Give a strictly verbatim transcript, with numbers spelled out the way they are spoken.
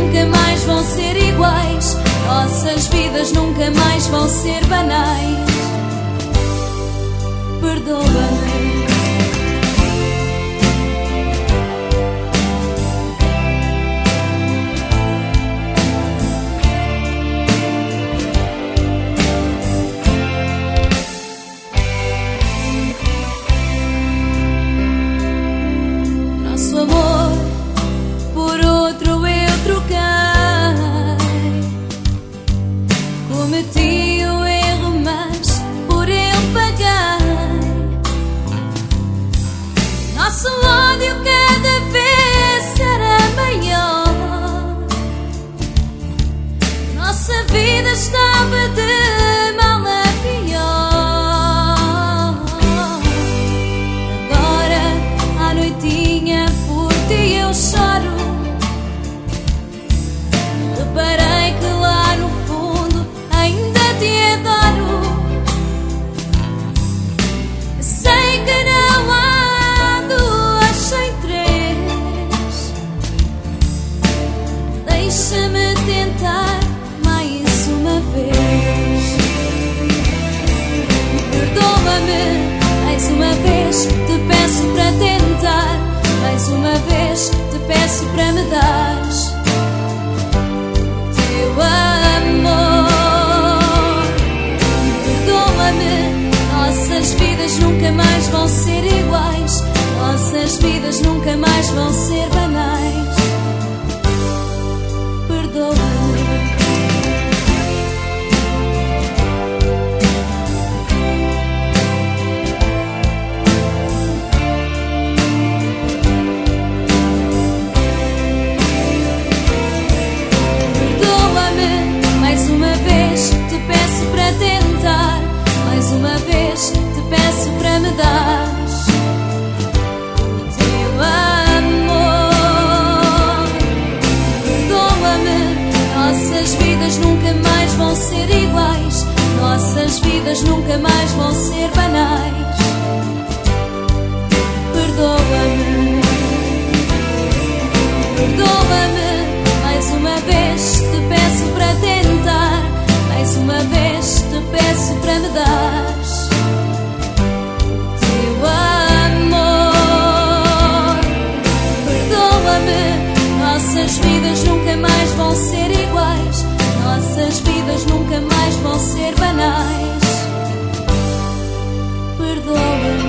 nunca mais vão ser iguais. Nossas vidas nunca mais vão ser banais. Perdoa-me. Nosso amor por outro eu troquei. Cometi o erro, mas por ele paguei. Nosso ódio cada vez era maior. Nossa vida estava de mal a pior. Agora, à noitinha, por ti eu choro. Reparei que lá no fundo ainda te adoro. Sei que não há duas sem três. Deixa-me tentar mais uma vez. Perdoa-me mais uma vez. Te peço para tentar mais uma vez. Te peço para me dares teu amor. Perdoa-me. Nossas vidas nunca mais vão ser iguais. Nossas vidas nunca mais vão ser banais. Perdoa-me. Perdoa-me mais uma vez. Te peço para tentar mais uma vez. Te peço para me dares o teu amor. Perdoa-me. Nossas vidas nunca mais vão ser iguais. Nossas vidas nunca mais vão ser banais. Perdoa-me. Perdoa-me mais uma vez. Te peço para tentar mais uma vez. Te peço para me dares o teu amor. Perdoa-me. Nossas vidas nunca mais vão ser iguais. Nossas vidas nunca mais vão ser banais. Perdoa-me.